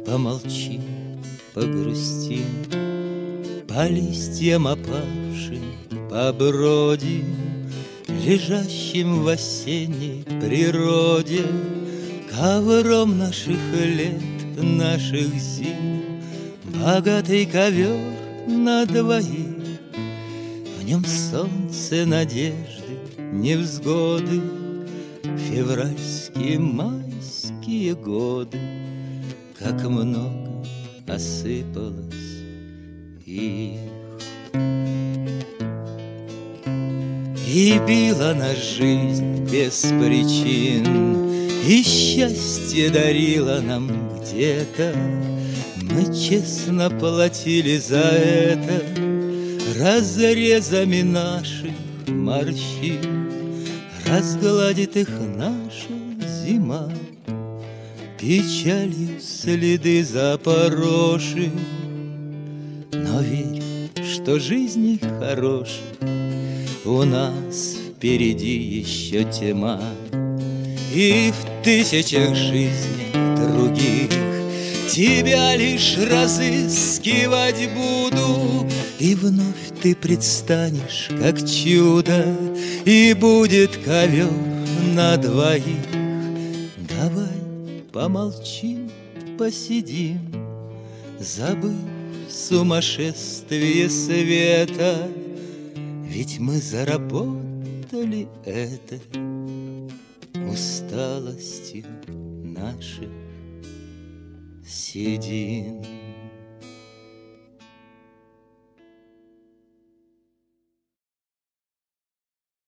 Помолчим, погрустим, по листьям опавшим побродим, лежащим в осенней природе, ковром наших лет, наших зим, богатый ковер на двоих. В нем солнце, надежды, невзгоды, февральские, майские годы. Как много осыпалось их. И била нас жизнь без причин, и счастье дарила нам где-то. Мы честно платили за это разрезами наших морщин. Разгладит их наша зима, печалью следы запороши. Но верь, что жизни хороших у нас впереди еще тьма. И в тысячах жизней других тебя лишь разыскивать буду. И вновь ты предстанешь, как чудо, и будет ковер на двоих. Давай помолчим, посидим, забыв сумасшествие света. Ведь мы заработали это усталостью наших седин.